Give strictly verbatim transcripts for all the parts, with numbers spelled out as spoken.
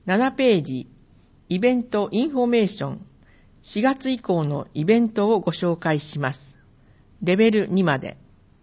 ななページ、イベントインフォメーション、しがつ以降のイベントをご紹介します。レベルにまで。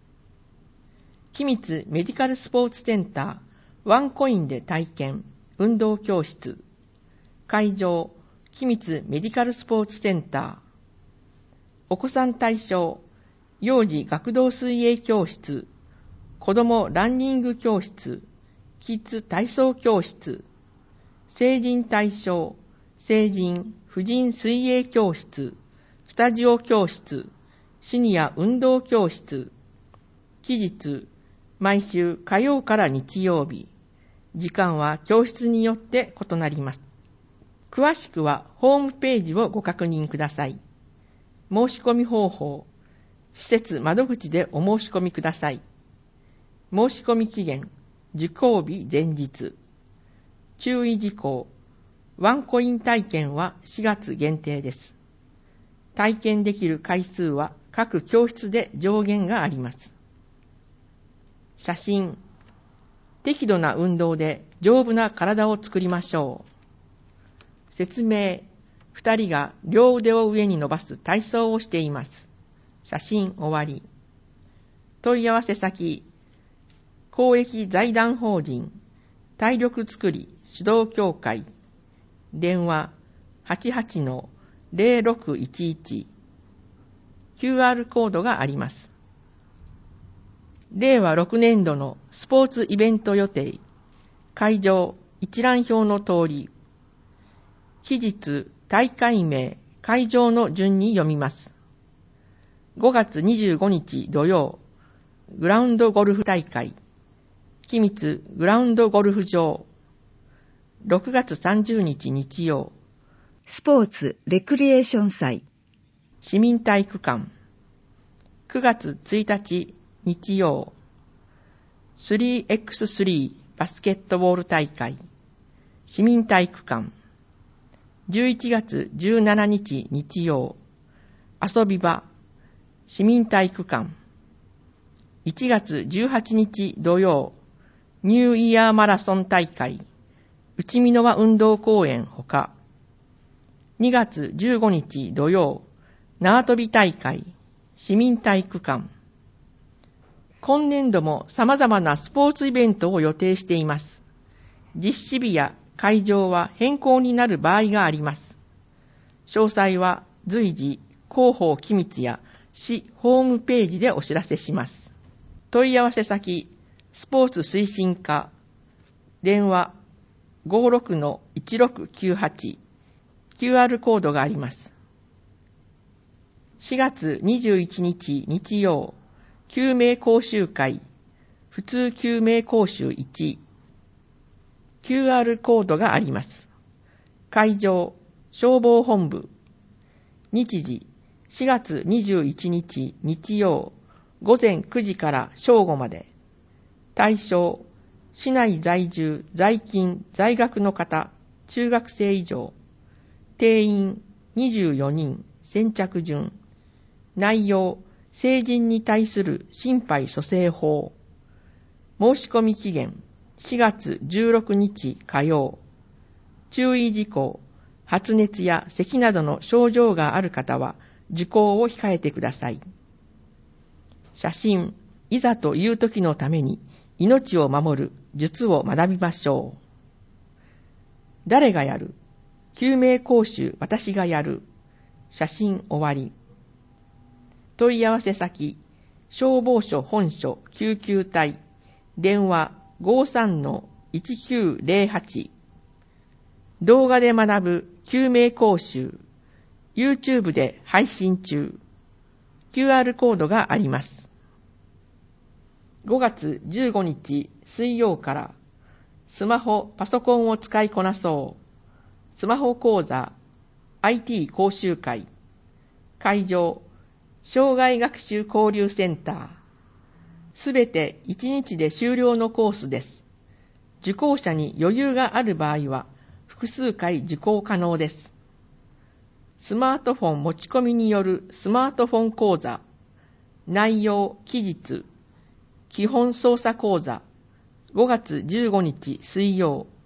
君津メディカルスポーツセンター、ワンコインで体験、運動教室。会場、君津メディカルスポーツセンター。お子さん対象、幼児学童水泳教室、子どもランニング教室、キッズ体操教室。成人対象、成人、婦人水泳教室、スタジオ教室、シニア運動教室。期日、毎週火曜から日曜日。時間は教室によって異なります。詳しくはホームページをご確認ください。申し込み方法、施設窓口でお申し込みください。申し込み期限、受講日前日。注意事項、ワンコイン体験はしがつ限定です。体験できる回数は各教室で上限があります。写真、適度な運動で丈夫な体を作りましょう。説明、二人が両腕を上に伸ばす体操をしています。写真終わり。問い合わせ先、公益財団法人体力づくり指導協会。電話 はちはちのゼロろくいちいち。キューアール コードがあります。れいわろくねんどのスポーツイベント予定。会場一覧表の通り。期日、大会名、会場の順に読みます。ごがつにじゅうごにち土曜、グラウンドゴルフ大会。君津グラウンドゴルフ場。ろくがつさんじゅうにち日曜、 スポーツレクリエーション祭。 市民体育館。くがつついたち日曜、スリーエックススリー バスケットボール大会。市民体育館。じゅういちがつじゅうしちにち日曜、遊び場。市民体育館。いちがつじゅうはちにち土曜、ニューイヤーマラソン大会。内美濃輪運動公園ほか。にがつじゅうごにち土曜、縄跳び大会。市民体育館。今年度も様々なスポーツイベントを予定しています。実施日や会場は変更になる場合があります。詳細は随時広報機密や市ホームページでお知らせします。問い合わせ先、スポーツ推進課。電話 ごろくのいちろくきゅうはち。キューアール コードがあります。しがつにじゅういちにち日曜、救命講習会。普通救命講習いち。キューアール コードがあります。会場、消防本部。日時、しがつにじゅういちにち日曜、ごぜんくじから正午まで。対象、市内在住、在勤、在学の方、中学生以上。定員にじゅうよにん、先着順。内容、成人に対する心肺蘇生法。申し込み期限、しがつじゅうろくにち火曜。注意事項、発熱や咳などの症状がある方は受講を控えてください。写真、いざという時のために命を守る術を学びましょう。誰がやる？救命講習私がやる。写真終わり。問い合わせ先、消防署本署救急隊。電話 ごさんのいちきゅうゼロはち。動画で学ぶ救命講習。YouTube で配信中。キューアール コードがあります。ごがつじゅうごにち水曜から、スマホ、パソコンを使いこなそう。スマホ講座、アイティー 講習会。会場、障害学習交流センター。すべていちにちで終了のコースです。受講者に余裕がある場合は、複数回受講可能です。スマートフォン持ち込みによるスマートフォン講座。内容、期日。基本操作講座。ごがつじゅうごにち水曜。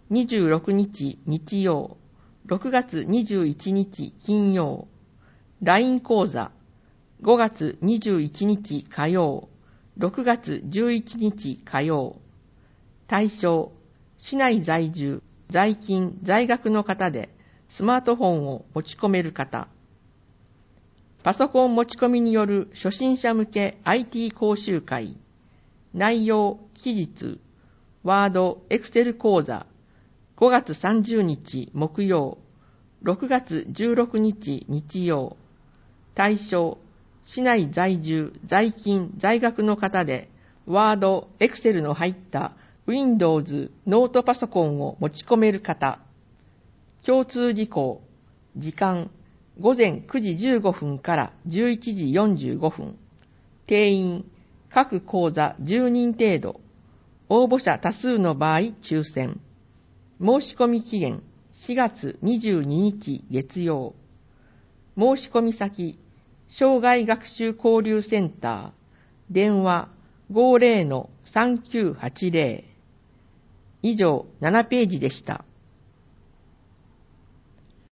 にじゅうろくにち日曜、ろくがつにじゅういちにち金曜。ライン 講座、ごがつにじゅういちにち火曜、ろくがつじゅういちにち火曜。対象、市内在住、在勤、在学の方でスマートフォンを持ち込める方。パソコン持ち込みによる初心者向け アイティー 講習会。内容、期日、ワード、エクセル講座。ごがつさんじゅうにち木曜、ろくがつじゅうろくにち日曜。対象、市内在住、在勤、在学の方で、ワード、エクセルの入った Windows ノートパソコンを持ち込める方。共通事項、時間、ごぜんくじじゅうごふんからじゅういちじよんじゅうごふん。定員、各講座じゅうにん程度。応募者多数の場合抽選。申し込み期限、しがつにじゅうににち月曜。申し込み先、障害学習交流センター、電話 ごじゅうのさんきゅうはちぜろ。以上ななページでした。